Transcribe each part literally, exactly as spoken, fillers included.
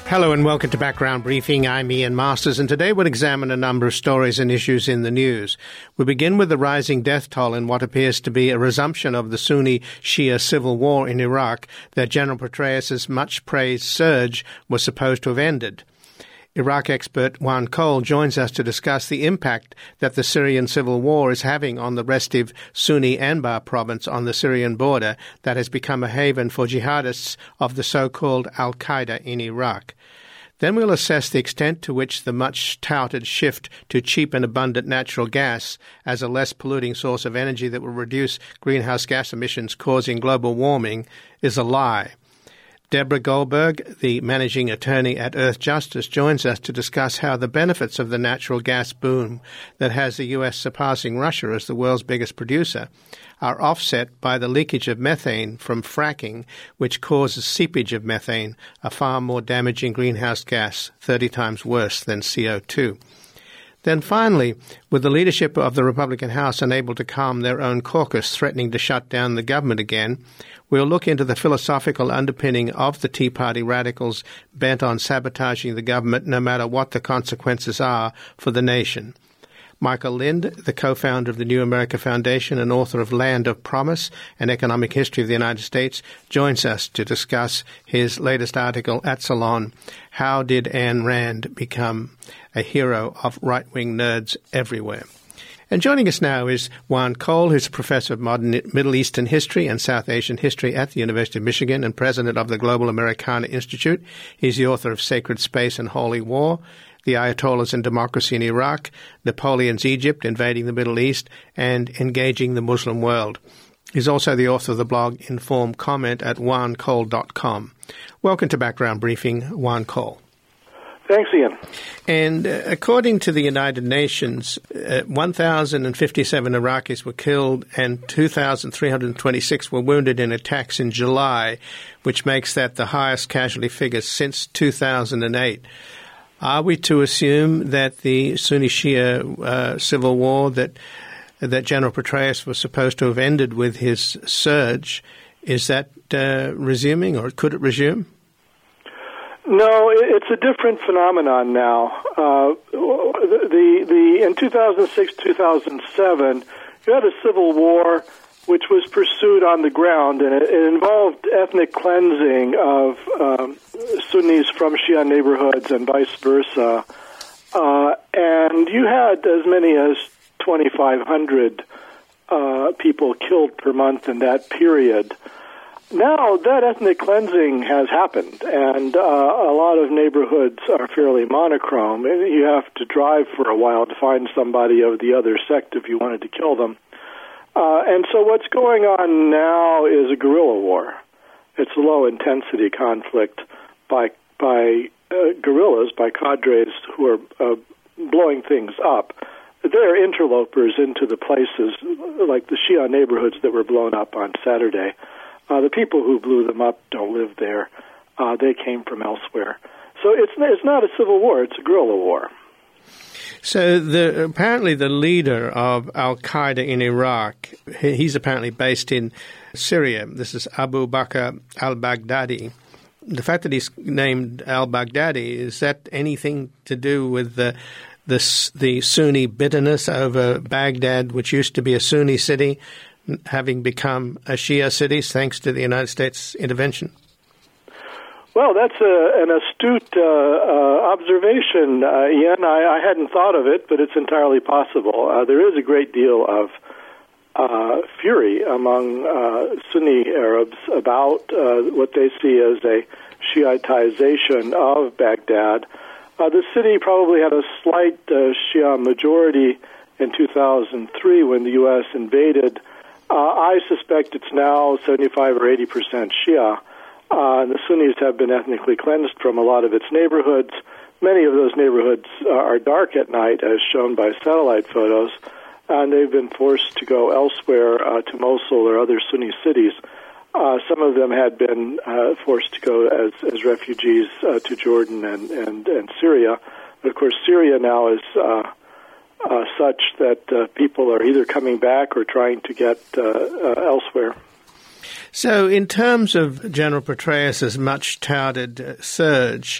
Hello and welcome to Background Briefing. I'm Ian Masters, and today we'll examine a number of stories and issues in the news. We begin with the rising death toll in what appears to be a resumption of the Sunni-Shia civil war in Iraq that General Petraeus' much-praised surge was supposed to have ended. Iraq expert Juan Cole joins us to discuss the impact that the Syrian civil war is having on the restive Sunni Anbar province on the Syrian border that has become a haven for jihadists of the so-called Al-Qaeda in Iraq. Then we'll assess the extent to which the much-touted shift to cheap and abundant natural gas as a less polluting source of energy that will reduce greenhouse gas emissions causing global warming is a lie. Deborah Goldberg, the managing attorney at Earth Justice, joins us to discuss how the benefits of the natural gas boom that has the U S surpassing Russia as the world's biggest producer are offset by the leakage of methane from fracking, which causes seepage of methane, a far more damaging greenhouse gas, thirty times worse than C O two. Then finally, with the leadership of the Republican House unable to calm their own caucus threatening to shut down the government again, we'll look into the philosophical underpinning of the Tea Party radicals bent on sabotaging the government no matter what the consequences are for the nation. Michael Lind, the co-founder of the New America Foundation and author of Land of Promise, An Economic History of the United States, joins us to discuss his latest article at Salon, How Did Ayn Rand Become a Hero of Right-Wing Nerds Everywhere? And joining us now is Juan Cole, who's a professor of modern Middle Eastern history and South Asian history at the University of Michigan and president of the Global Americana Institute. He's the author of Sacred Space and Holy War, The Ayatollahs and Democracy in Iraq, Napoleon's Egypt, Invading the Middle East, and Engaging the Muslim World. He's also the author of the blog Informed Comment at juan cole dot com. Welcome to Background Briefing, Juan Cole. Thanks, Ian. And uh, according to the United Nations, uh, one thousand fifty-seven Iraqis were killed and two thousand three hundred twenty-six were wounded in attacks in July, which makes that the highest casualty figure since two thousand eight. Are we to assume that the Sunni-Shia uh, civil war that that General Petraeus was supposed to have ended with his surge, is that uh, resuming, or could it resume? No, it's a different phenomenon now. Uh, the the in two thousand six, two thousand seven, you had a civil war which was pursued on the ground, and it, it involved ethnic cleansing of um, Sunnis from Shia neighborhoods and vice versa. Uh, and you had as many as twenty-five hundred uh, people killed per month in that period. Now that ethnic cleansing has happened, and uh, a lot of neighborhoods are fairly monochrome. You have to drive for a while to find somebody of the other sect if you wanted to kill them. Uh, and so what's going on now is a guerrilla war. It's a low-intensity conflict by by uh, guerrillas, by cadres who are uh, blowing things up. They're interlopers into the places, like the Shia neighborhoods that were blown up on Saturday. Uh, the people who blew them up don't live there. Uh, they came from elsewhere. So it's it's not a civil war, it's a guerrilla war. So the, apparently the leader of Al-Qaeda in Iraq, he's apparently based in Syria. This is Abu Bakr al-Baghdadi. The fact that he's named al-Baghdadi, is that anything to do with the, the, the Sunni bitterness over Baghdad, which used to be a Sunni city, having become a Shia city thanks to the United States intervention? Well, that's a, an astute uh, uh, observation, uh, Ian. I, I hadn't thought of it, but it's entirely possible. Uh, there is a great deal of uh, fury among uh, Sunni Arabs about uh, what they see as a Shiitization of Baghdad. Uh, the city probably had a slight uh, Shia majority in two thousand three when the U S invaded. Uh, I suspect it's now seventy-five or eighty percent Shia. Uh, and the Sunnis have been ethnically cleansed from a lot of its neighborhoods. Many of those neighborhoods uh, are dark at night, as shown by satellite photos, and they've been forced to go elsewhere uh, to Mosul or other Sunni cities. Uh, some of them had been uh, forced to go as, as refugees uh, to Jordan and, and, and Syria. But, of course, Syria now is uh, uh, such that uh, people are either coming back or trying to get uh, uh, elsewhere. So in terms of General Petraeus' much-touted uh, surge,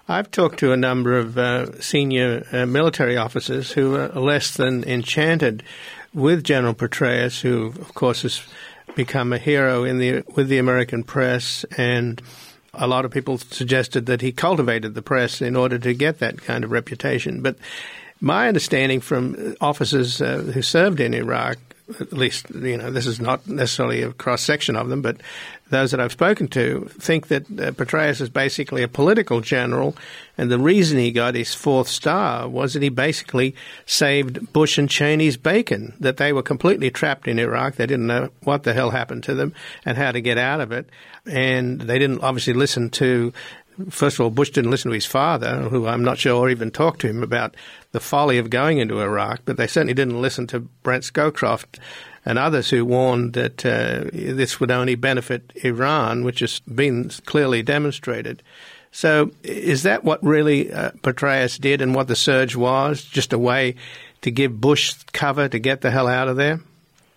I've talked to a number of uh, senior uh, military officers who are less than enchanted with General Petraeus, who, of course, has become a hero in the with the American press, and a lot of people suggested that he cultivated the press in order to get that kind of reputation. But my understanding from officers uh, who served in Iraq, at least, you know, this is not necessarily a cross-section of them, but those that I've spoken to think that uh, Petraeus is basically a political general, and the reason he got his fourth star was that he basically saved Bush and Cheney's bacon, that they were completely trapped in Iraq. They didn't know what the hell happened to them and how to get out of it, and they didn't obviously listen to First of all, Bush didn't listen to his father, who I'm not sure even talked to him about the folly of going into Iraq, but they certainly didn't listen to Brent Scowcroft and others who warned that uh, this would only benefit Iran, which has been clearly demonstrated. So is that what really uh, Petraeus did and what the surge was, just a way to give Bush cover to get the hell out of there?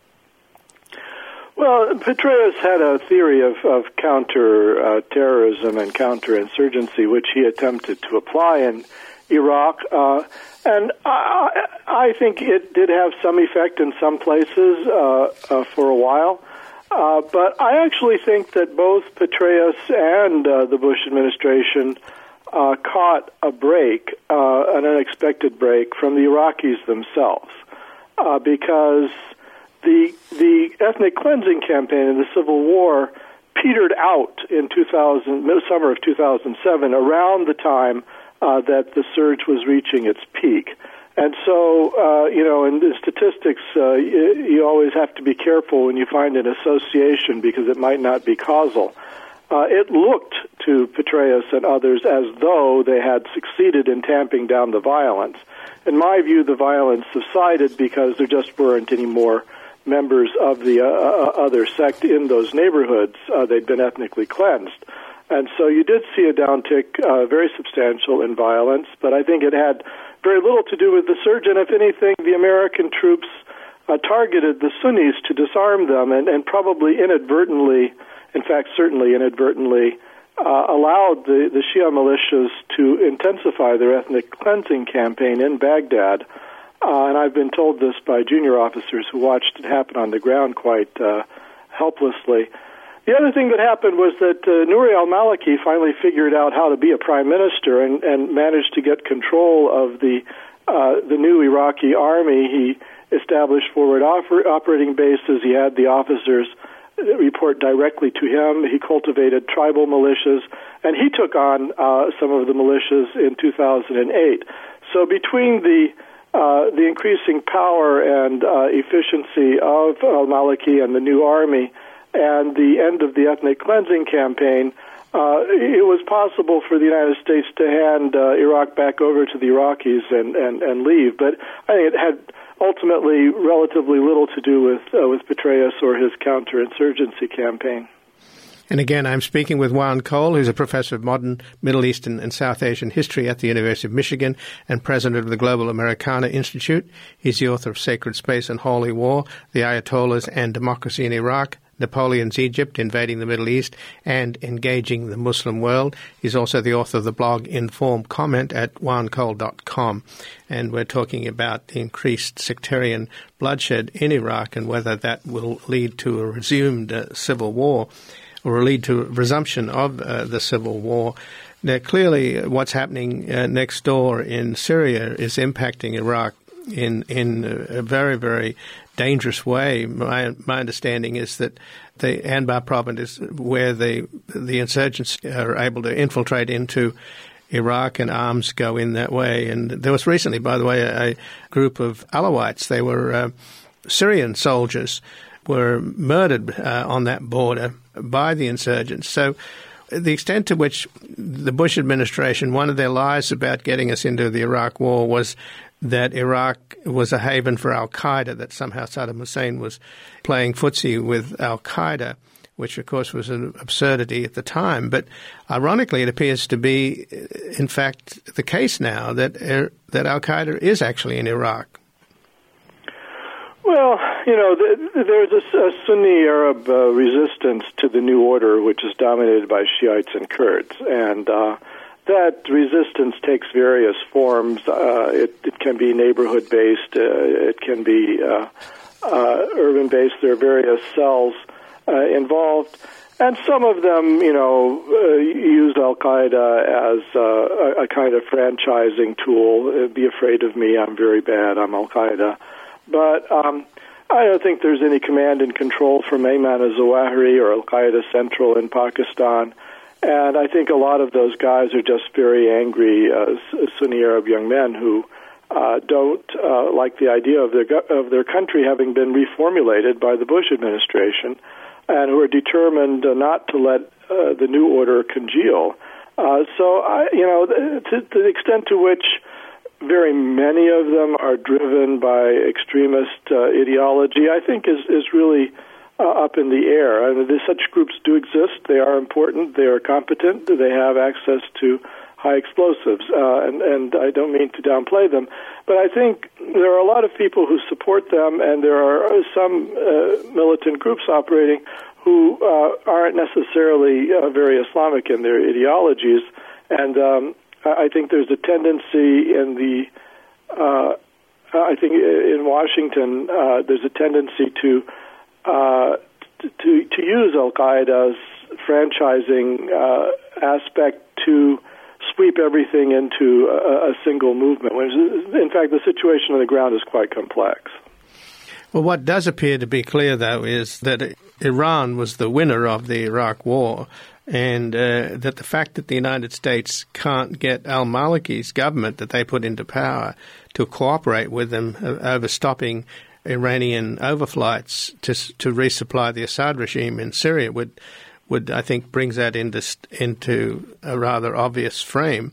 Well, Petraeus had a theory of, of counter-terrorism uh, and counterinsurgency, which he attempted to apply in Iraq. Uh, and I, I think it did have some effect in some places uh, uh, for a while. Uh, but I actually think that both Petraeus and uh, the Bush administration uh, caught a break, uh, an unexpected break, from the Iraqis themselves, uh, because The the ethnic cleansing campaign in the Civil War petered out in two thousand, summer of two thousand seven, around the time uh, that the surge was reaching its peak. And so, uh, you know, in the statistics, uh, you, you always have to be careful when you find an association because it might not be causal. Uh, it looked to Petraeus and others as though they had succeeded in tamping down the violence. In my view, the violence subsided because there just weren't any more members of the uh, other sect in those neighborhoods. Uh, they'd been ethnically cleansed. And so you did see a downtick, uh, very substantial in violence, but I think it had very little to do with the surge, and if anything, the American troops uh, targeted the Sunnis to disarm them and, and probably inadvertently, in fact, certainly inadvertently, uh, allowed the, the Shia militias to intensify their ethnic cleansing campaign in Baghdad. Uh, and I've been told this by junior officers who watched it happen on the ground quite uh, helplessly. The other thing that happened was that uh, Nouri al-Maliki finally figured out how to be a prime minister and, and managed to get control of the uh, the new Iraqi army. He established forward oper- operating bases. He had the officers report directly to him. He cultivated tribal militias, and he took on uh, some of the militias in two thousand eight. So between the Uh, the increasing power and uh, efficiency of al-Maliki and the new army and the end of the ethnic cleansing campaign, uh, it was possible for the United States to hand uh, Iraq back over to the Iraqis and, and, and leave. But I think it had ultimately relatively little to do with, uh, with Petraeus or his counterinsurgency campaign. And again, I'm speaking with Juan Cole, who's a professor of modern Middle Eastern and South Asian history at the University of Michigan and president of the Global Americana Institute. He's the author of Sacred Space and Holy War, The Ayatollahs and Democracy in Iraq, Napoleon's Egypt, Invading the Middle East, and Engaging the Muslim World. He's also the author of the blog Informed Comment at juan cole dot com. And we're talking about the increased sectarian bloodshed in Iraq and whether that will lead to a resumed uh, civil war, or lead to resumption of uh, the civil war. Now, clearly, what's happening uh, next door in Syria is impacting Iraq in in a very, very dangerous way. My my understanding is that the Anbar province is where the the insurgents are able to infiltrate into Iraq, and arms go in that way. And there was recently, by the way, a, a group of Alawites. They were uh, Syrian soldiers were murdered uh, on that border by the insurgents. So the extent to which the Bush administration, one of their lies about getting us into the Iraq war was that Iraq was a haven for al-Qaeda, that somehow Saddam Hussein was playing footsie with al-Qaeda, which, of course, was an absurdity at the time. But ironically, it appears to be, in fact, the case now that uh, that al-Qaeda is actually in Iraq. Well, you know, there's a, a Sunni Arab uh, resistance to the new order, which is dominated by Shiites and Kurds. And uh, that resistance takes various forms. Uh, it, it can be neighborhood-based. Uh, it can be uh, uh, urban-based. There are various cells uh, involved. And some of them, you know, uh, use Al-Qaeda as uh, a, a kind of franchising tool. Uh, be afraid of me, I'm very bad, I'm Al-Qaeda. But um, I don't think there's any command and control from Ayman al-Zawahiri or Al-Qaeda Central in Pakistan. And I think a lot of those guys are just very angry uh, Sunni Arab young men who uh, don't uh, like the idea of their, of their country having been reformulated by the Bush administration, and who are determined uh, not to let uh, the new order congeal. Uh, so, I, you know, to, to the extent to which very many of them are driven by extremist uh, ideology, I think is, is really uh, up in the air. I mean, such groups do exist. They are important. They are competent. They have access to high explosives, uh, and, and I don't mean to downplay them. But I think there are a lot of people who support them, and there are some uh, militant groups operating who uh, aren't necessarily uh, very Islamic in their ideologies. And um, I think there's a tendency in the, uh, I think in Washington, uh, there's a tendency to uh, to to use Al-Qaeda's franchising uh, aspect to sweep everything into a, a single movement. When, in fact, the situation on the ground is quite complex. Well, what does appear to be clear, though, is that Iran was the winner of the Iraq War, and uh, that the fact that the United States can't get al-Maliki's government that they put into power to cooperate with them over stopping Iranian overflights to to resupply the Assad regime in Syria would would, I think, brings that into into a rather obvious frame.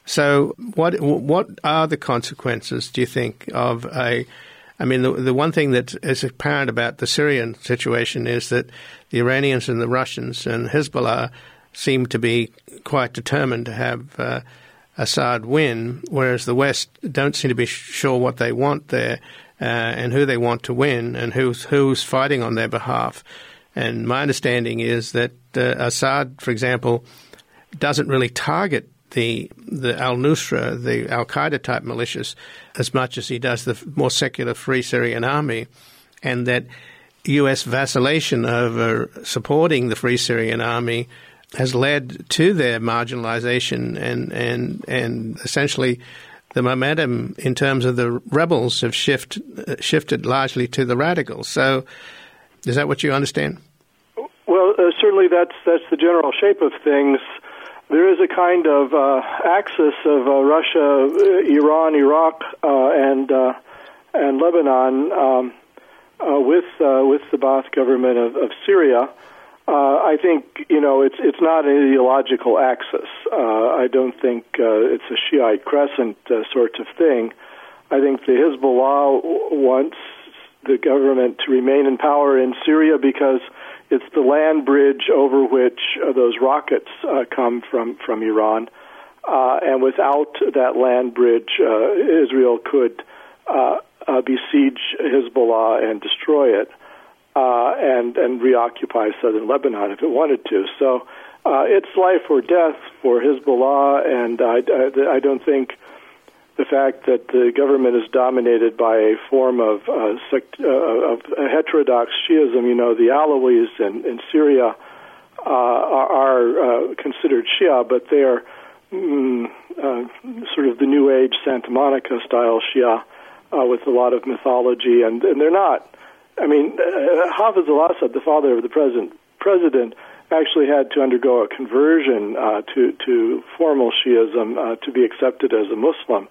So what what are the consequences, do you think, of a – I mean, the, the one thing that is apparent about the Syrian situation is that the Iranians and the Russians and Hezbollah seem to be quite determined to have uh, Assad win, whereas the West don't seem to be sure what they want there uh, and who they want to win and who's, who's fighting on their behalf. And my understanding is that uh, Assad, for example, doesn't really target the the al-Nusra, the al-Qaeda type militias, as much as he does the more secular Free Syrian Army, and that U S vacillation over supporting the Free Syrian Army has led to their marginalization, and and and essentially the momentum in terms of the rebels have shift, uh, shifted largely to the radicals. So is that what you understand? Well, uh, certainly that's that's the general shape of things. There is a kind of uh, axis of uh, Russia, Iran, Iraq, uh, and uh, and Lebanon um, uh, with uh, with the Ba'ath government of, of Syria. Uh, I think you know it's it's not an ideological axis. Uh, I don't think uh, it's a Shiite crescent uh, sort of thing. I think the Hezbollah wants the government to remain in power in Syria because it's the land bridge over which uh, those rockets uh, come from, from Iran. Uh, and without that land bridge, uh, Israel could uh, uh, besiege Hezbollah and destroy it uh, and, and reoccupy southern Lebanon if it wanted to. So uh, it's life or death for Hezbollah, and I, I, I don't think the fact that the government is dominated by a form of, uh, sect, uh, of heterodox Shiism, you know, the Alawis in, in Syria uh, are, are uh, considered Shia, but they are mm, uh, sort of the New Age Santa Monica style Shia uh, with a lot of mythology, and, and they're not. I mean, uh, Hafiz al-Assad, the father of the president, president, actually had to undergo a conversion uh, to to formal Shiism uh, to be accepted as a Muslim.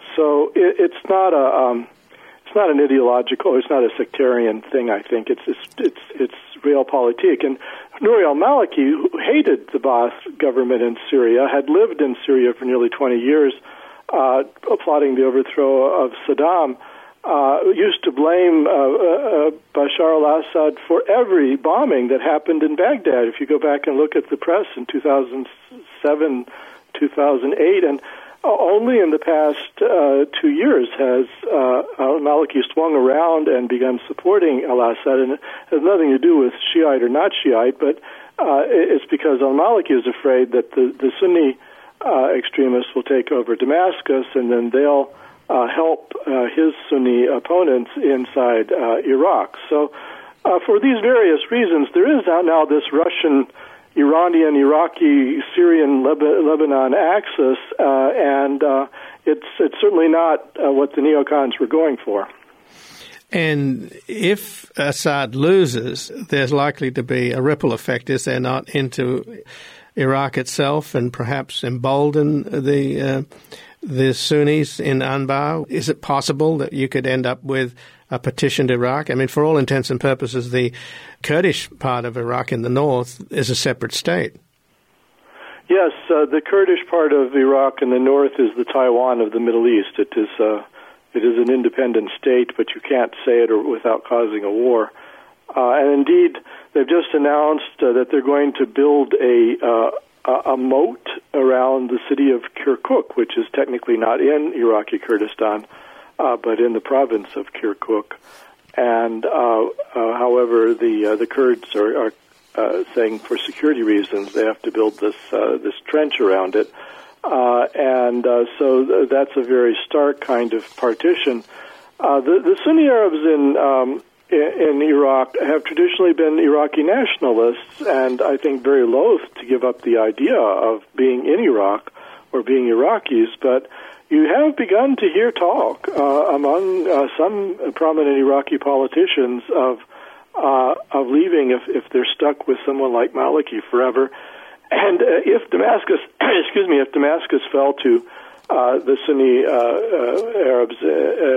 So it, it's not a um, it's not an ideological, it's not a sectarian thing. I think it's it's it's, it's realpolitik. And Nouri al-Maliki, who hated the Ba'ath government in Syria, had lived in Syria for nearly twenty years, uh, plotting the overthrow of Saddam. Uh, used to blame uh, uh, Bashar al-Assad for every bombing that happened in Baghdad. If you go back and look at the press in two thousand seven, two thousand eight, and only in the past uh, two years has uh, al-Maliki swung around and begun supporting al-Assad, and it has nothing to do with Shiite or not Shiite, but uh, it's because al-Maliki is afraid that the, the Sunni uh, extremists will take over Damascus, and then they'll uh, help uh, his Sunni opponents inside uh, Iraq. So uh, for these various reasons, there is now this Russian, Iranian, Iraqi, Syrian, Leb- Lebanon axis, uh, and uh, it's, it's certainly not uh, what the neocons were going for. And if Assad loses, there's likely to be a ripple effect, is there not, into Iraq itself and perhaps embolden the uh, the Sunnis in Anbar? Is it possible that you could end up with a partitioned Iraq? I mean, for all intents and purposes, the Kurdish part of Iraq in the north is a separate state. Yes, uh, the Kurdish part of Iraq in the north is the Taiwan of the Middle East. It is uh, it is an independent state, but you can't say it or without causing a war. Uh, and indeed, they've just announced uh, that they're going to build a uh, a moat around the city of Kirkuk, which is technically not in Iraqi Kurdistan, uh, but in the province of Kirkuk. And uh, uh, however, the uh, the Kurds are, are uh, saying for security reasons they have to build this uh, this trench around it. Uh, and uh, so th- that's a very stark kind of partition. Uh, the, the Sunni Arabs in, um, in in Iraq have traditionally been Iraqi nationalists, and I think very loath to give up the idea of being in Iraq or being Iraqis. But you have begun to hear talk uh, among uh, some prominent Iraqi politicians of uh, of leaving if, if they're stuck with someone like Maliki forever. And uh, if Damascus, excuse me, if Damascus fell to uh, the Sunni uh, uh, Arabs, uh,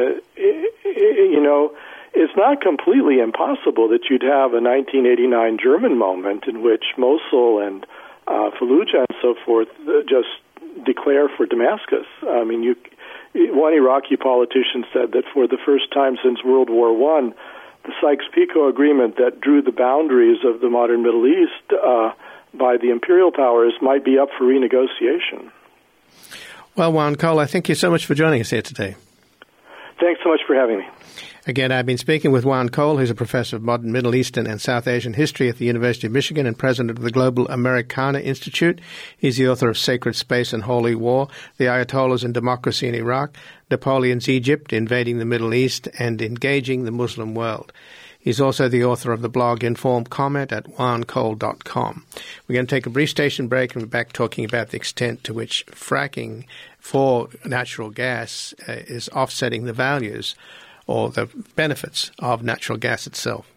uh, you know, it's not completely impossible that you'd have a nineteen eighty-nine German moment in which Mosul and uh, Fallujah and so forth uh, just declare for Damascus. I mean, you, one Iraqi politician said that for the first time since World War One, the Sykes-Picot Agreement that drew the boundaries of the modern Middle East uh, by the imperial powers might be up for renegotiation. Well, Juan Cole, thank you so much for joining us here today. Thanks so much for having me. Again, I've been speaking with Juan Cole, who's a professor of modern Middle Eastern and South Asian history at the University of Michigan and president of the Global Americana Institute. He's the author of Sacred Space and Holy War, The Ayatollahs and Democracy in Iraq, Napoleon's Egypt, Invading the Middle East, and Engaging the Muslim World. He's also the author of the blog Informed Comment at juan cole dot com. We're going to take a brief station break and we're back talking about the extent to which fracking for natural gas uh, is offsetting the values or the benefits of natural gas itself.